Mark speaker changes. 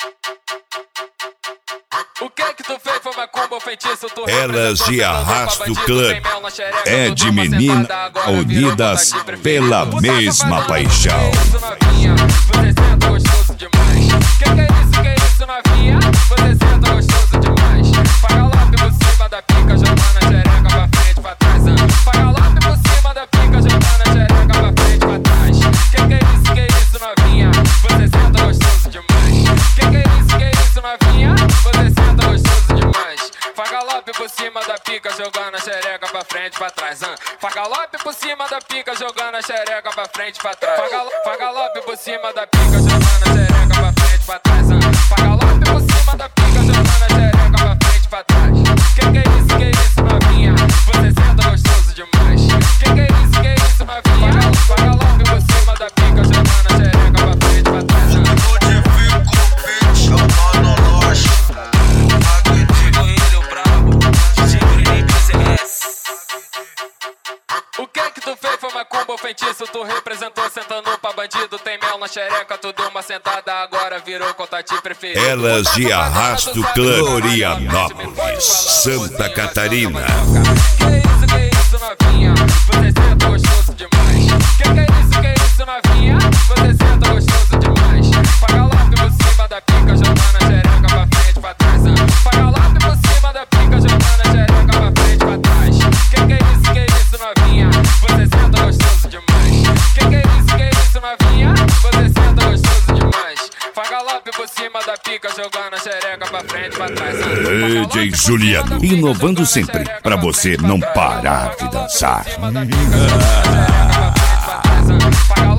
Speaker 1: O que tu fez foi macumba ou feitiço?
Speaker 2: Elas de Arrasto Club é de menina unidas pela mesma paixão.
Speaker 1: Você senta gostoso demais. Que é isso, novinha? Você senta gostoso demais. Paga lápis por cima da pica, jogando a xereca pra frente, pra trás. Paga lápis por cima da pica, jogando a xereca pra frente, pra trás. Que é isso, novinha? Você senta gostoso demais. Que é isso, novinha? Você senta gostoso demais. Paga lápis por cima da pica, jogando a xereca pra frente, pra trás. Paga lápis por cima da pica, jogando a xereca pra frente, pra trás. Paga lápis por cima da pica, jogando a xereca pra frente, pra trás. Paga lápis por cima da pica, jogando a xereca pra frente, pra trás. Que é isso, novinha? Você senta gostoso demais. Que é isso, novinha? Paga lápis por cima da pica, jogando a xereca pra frente, pra trás. O que tu fez foi macumba ou feitiço? Tu representou sentando pra bandido. Tem mel na xereca, tu deu uma sentada. Agora virou contato preferido.
Speaker 2: Elas de Arrasto Club, Florianópolis, Santa Catarina.
Speaker 1: Que é isso, novinha? Você senta gostoso demais. Que é isso, novinha? Você senta gostoso demais. Paga lápis por cima da pica, jogando a xereca pra frente, pra trás. Paga lápis por cima da pica, jogando a xereca pra frente, pra trás. Que é isso, novinha? Você senta gostoso demais. Que é isso, novinha? Você senta gostoso demais. Paga lápis por cima da pica, jogando a xereca pra frente, pra trás.
Speaker 2: DJ Juliano, inovando sempre, pra você não parar de dançar.
Speaker 1: Paga